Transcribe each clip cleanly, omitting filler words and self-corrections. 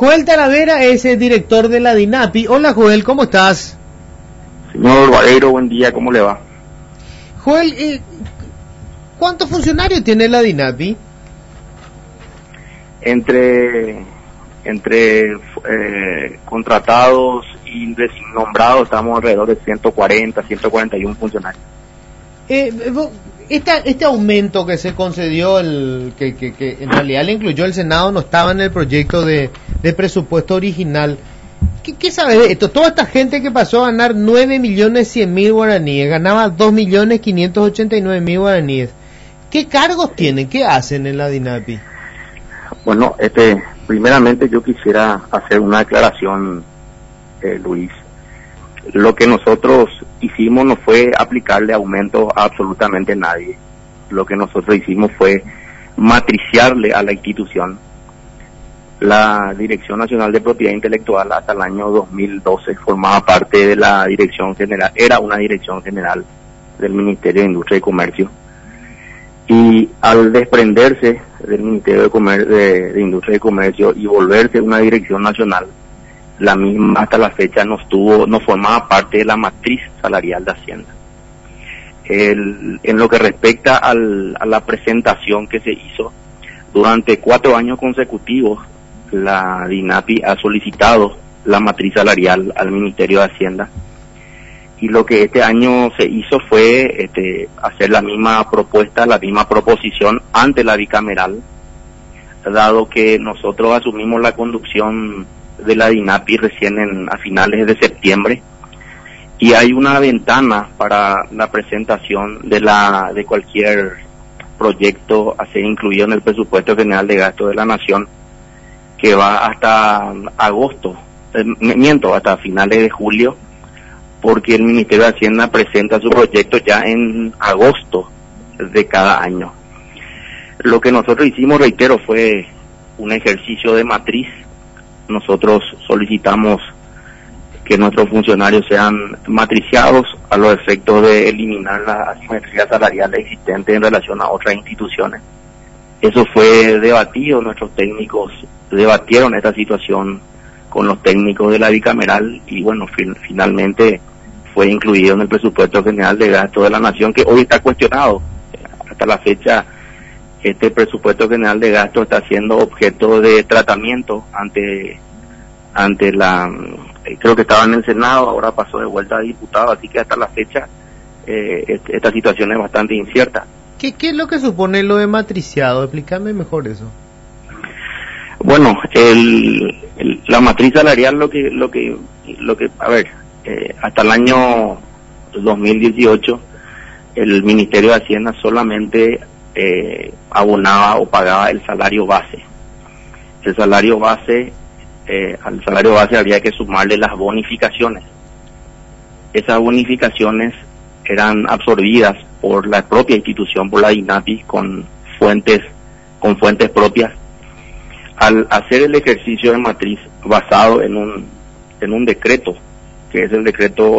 Joel Talavera es el director de la DINAPI. Hola Joel, ¿cómo estás? Señor Vareiro, buen día, ¿cómo le va? Joel, ¿cuántos funcionarios tiene la DINAPI? Entre contratados y nombrados estamos alrededor de 140, 141 funcionarios. Este aumento que se concedió, que en realidad le incluyó el Senado, no estaba en el proyecto de presupuesto original. ¿Qué sabe de esto? Toda esta gente que pasó a ganar 9.100.000 guaraníes, ganaba 2.589.000 guaraníes. ¿Qué cargos tienen? ¿Qué hacen en la DINAPI? Bueno, primeramente yo quisiera hacer una aclaración, Luis. Lo que nosotros hicimos no fue aplicarle aumento a absolutamente nadie. Lo que nosotros hicimos fue matriciarle a la institución. La Dirección Nacional de Propiedad Intelectual hasta el año 2012 formaba parte de la Dirección General, era una Dirección General del Ministerio de Industria y Comercio. Y al desprenderse del Ministerio de Industria y Comercio y volverse una Dirección Nacional, la misma hasta la fecha no formaba parte de la matriz salarial de Hacienda. En lo que respecta a la presentación que se hizo, durante 4 años consecutivos, la DINAPI ha solicitado la matriz salarial al Ministerio de Hacienda. Y lo que este año se hizo fue hacer la misma propuesta, la misma proposición ante la bicameral, dado que nosotros asumimos la conducción de la DINAPI recién a finales de septiembre, y hay una ventana para la presentación de cualquier proyecto a ser incluido en el presupuesto general de gasto de la Nación, que va hasta agosto, hasta finales de julio, porque el Ministerio de Hacienda presenta su proyecto ya en agosto de cada año. Lo que nosotros hicimos, reitero, fue un ejercicio de matriz. Nosotros solicitamos que nuestros funcionarios sean matriciados a los efectos de eliminar la asimetría salarial existente en relación a otras instituciones. Eso fue debatido, nuestros técnicos debatieron esta situación con los técnicos de la bicameral y bueno, finalmente fue incluido en el presupuesto general de gasto de la Nación, que hoy está cuestionado. Hasta la fecha, este presupuesto general de gasto está siendo objeto de tratamiento ante creo que estaba en el Senado, ahora pasó de vuelta a diputado, así que hasta la fecha esta situación es bastante incierta. ¿Qué es lo que supone lo de matriciado? Explícame mejor eso. Bueno, la matriz salarial lo que a ver, hasta el año 2018 el Ministerio de Hacienda solamente abonaba o pagaba el salario base. El salario base, al salario base había que sumarle las bonificaciones. Esas bonificaciones eran absorbidas por la propia institución, por la DINAPI, con fuentes propias. Al hacer el ejercicio de matriz basado en un decreto, que es el decreto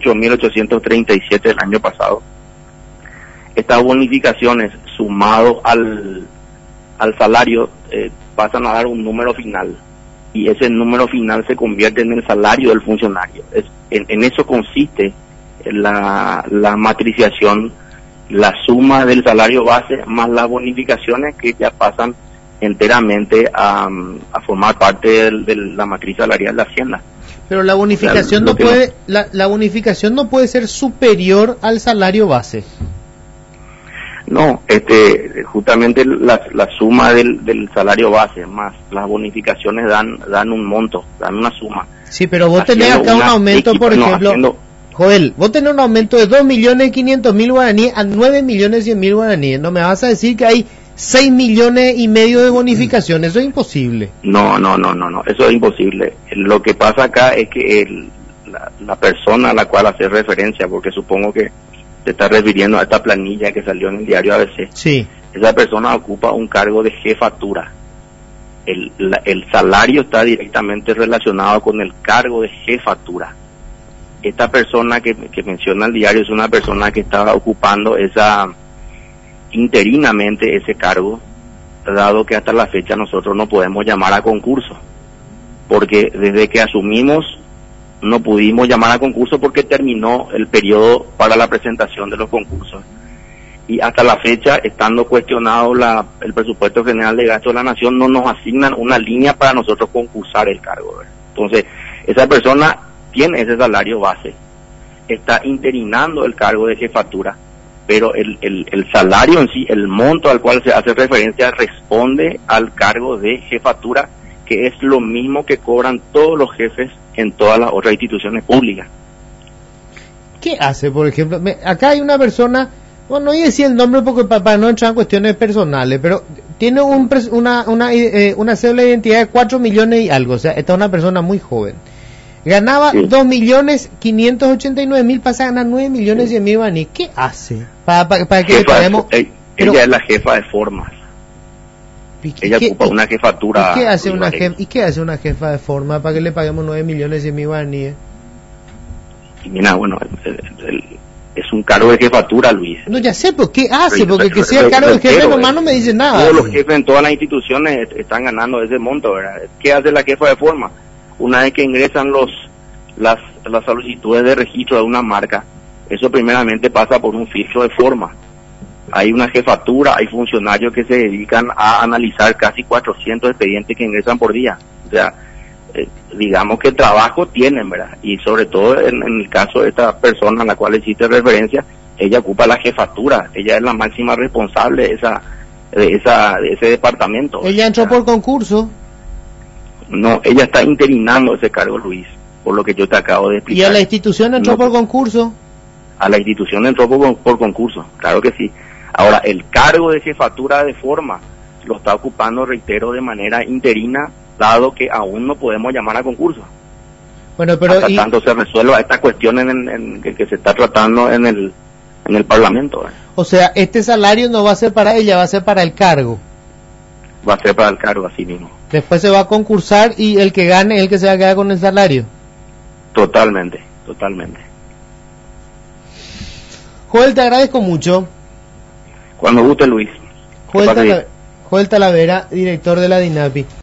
8.837 del año pasado, estas bonificaciones sumado al salario pasan a dar un número final, y ese número final se convierte en el salario del funcionario. En eso consiste la matriciación, la suma del salario base más las bonificaciones que ya pasan enteramente a formar parte de la matriz salarial de Hacienda. Pero la bonificación la bonificación no puede ser superior al salario base. No, justamente la suma del salario base más las bonificaciones dan un monto, dan una suma. Sí, pero vos tenés acá un aumento, por ejemplo, Joel, vos tenés un aumento de 2.500.000 guaraníes a 9.100.000 guaraníes. No me vas a decir que hay 6,5 millones de bonificación. Eso es imposible. No, eso es imposible. Lo que pasa acá es que la persona a la cual hace referencia, porque supongo que te está refiriendo a esta planilla que salió en el diario ABC. Sí. Esa persona ocupa un cargo de jefatura. El salario está directamente relacionado con el cargo de jefatura. Esta persona que menciona el diario es una persona que estaba ocupando interinamente ese cargo, dado que hasta la fecha nosotros no podemos llamar a concurso. porque desde que asumimos no pudimos llamar a concurso porque terminó el periodo para la presentación de los concursos. Y hasta la fecha, estando cuestionado el presupuesto general de gasto de la nación, no nos asignan una línea para nosotros concursar el cargo, ¿verdad? Entonces, esa persona tiene ese salario base, está interinando el cargo de jefatura, pero el salario en sí, el monto al cual se hace referencia, responde al cargo de jefatura, que es lo mismo que cobran todos los jefes en todas las otras instituciones públicas. ¿Qué hace, por ejemplo? Acá hay una persona, bueno, no voy a decir el nombre porque para no entrar en cuestiones personales, pero tiene una cédula de identidad de 4 millones y algo, o sea, esta es una persona muy joven. Ganaba sí. 2.589.000, pasa a ganar 9.100.000 guaraníes. ¿Qué hace? Para que le paguemos... Ella es la jefa de formas. Ella ocupa una jefatura. ¿Y qué hace una jefa de forma para que le paguemos 9.100.000 guaraníes? Y mira, bueno, es un cargo de jefatura, Luis. No, ya sé, pero ¿qué hace? Porque que sea el cargo de jefe nomás no me dice nada. Todos los jefes en todas las instituciones están ganando ese monto, ¿verdad? ¿Qué hace la jefa de forma? Una vez que ingresan las solicitudes de registro de una marca, eso primeramente pasa por un filtro de forma. Hay una jefatura, hay funcionarios que se dedican a analizar casi 400 expedientes que ingresan por día. O sea, digamos que trabajo tienen, ¿verdad? Y sobre todo en el caso de esta persona a la cual hiciste referencia, ella ocupa la jefatura, ella es la máxima responsable de ese departamento. ¿Ella entró por concurso? No, ella está interinando ese cargo, Luis, por lo que yo te acabo de explicar. ¿Y a la institución entró por concurso? A la institución entró por concurso, claro que sí. Ahora, el cargo de jefatura de forma lo está ocupando, reitero, de manera interina, dado que aún no podemos llamar a concurso. Bueno, pero hasta tanto se resuelva esta cuestión que se está tratando en el Parlamento, ¿eh? O sea, este salario no va a ser para ella, va a ser para el cargo. Va a ser para el cargo, así mismo. Después se va a concursar y el que gane es el que se va a quedar con el salario. Totalmente. Joel, te agradezco mucho. Cuando guste, Luis. Joel Talavera, director de la DINAPI.